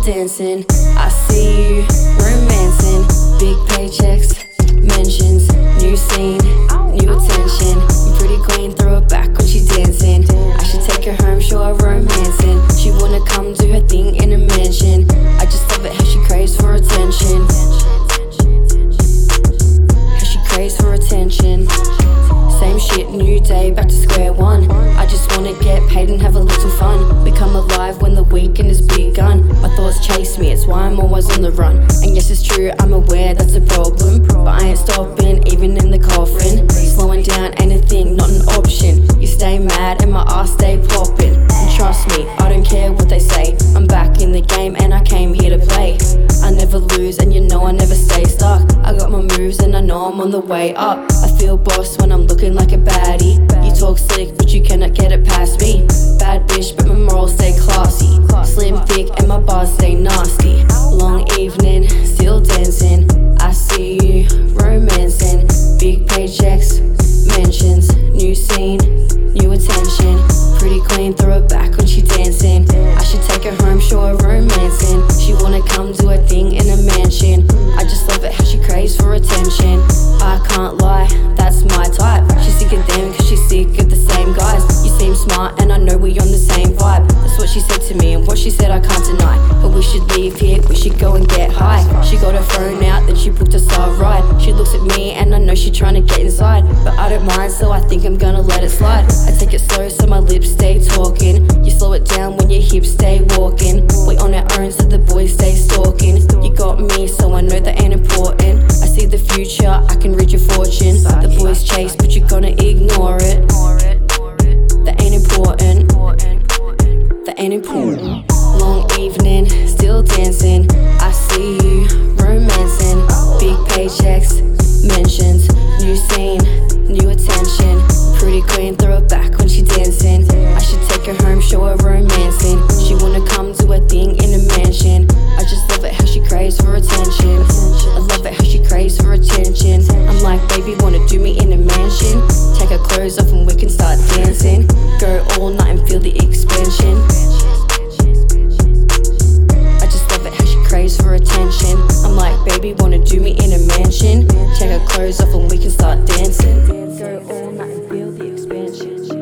dancing. I see you romancing, big paychecks, mentions, new scene, new attention. I'm pretty clean, throw it back when she dancing. I should take her home, show her romancing. She wanna come do her thing in a mansion. I just love it how she craves for attention. How she craves for attention. Same shit, new day, back to square one. I just wanna get paid and have a little fun. Become alive when the weekend has begun. My thoughts chase me, it's why I'm always on the run. And yes, it's true, I'm aware that's a problem, but I ain't stopping, even in the coffin. Slowing down ain't a thing, not an option. You stay mad and my ass stay popping. And trust me, I don't care what they say. I'm back in the game and I came here to play. I never lose and you know I never stay stuck. I got my moves and I know I'm on the way up. I feel boss when I'm looking like a baddie. You talk slick but you cannot get it past me. Bad bitch but my morals stay classy. Slim, thick and my bars stay nasty. Long evening, still dancing. I see you romancing, big paychecks, mentions, new scene, new attention. Pretty clean, throw it back when she dancing. I should take her home, show her romancing. She wanna come do her thing in a mansion. I just love it how she craves for attention. I can't lie, that's my type. She's sick of them cause she's sick of the same guys. You seem smart and I know we on the same vibe. That's what she said to me and what she said I can't deny. But we should leave here, we should go and get high. She got her phone out, then she booked a star ride. She looks at me and I know she's trying to get inside, but I don't mind, so I think I'm gonna let it slide. I take it slow so my lips stay talking. You slow it down when your hips stay walking. We on our own so the boys stay stalking. You got me so I know that ain't important. I see the future, I can read your fortune. The boys chase but you're gonna ignore it. That ain't important. That ain't important. Long evening, still dancing. I see you romancing, big paychecks, mentions, new scene, new attention. Pretty queen, throw it back when she dancing. I should take her home, show her romancing. She wanna come do her thing in a mansion. I just love it how she craves for attention. I love it how she craves for attention. I'm like, baby, wanna do me in a mansion? Take her clothes off and we can start dancing. Go all night and feel the expansion. I just love it how she craves for attention. I'm like, baby, wanna do me in a mansion? Take her clothes off and we can start dancing. Go all night and feel the expansion.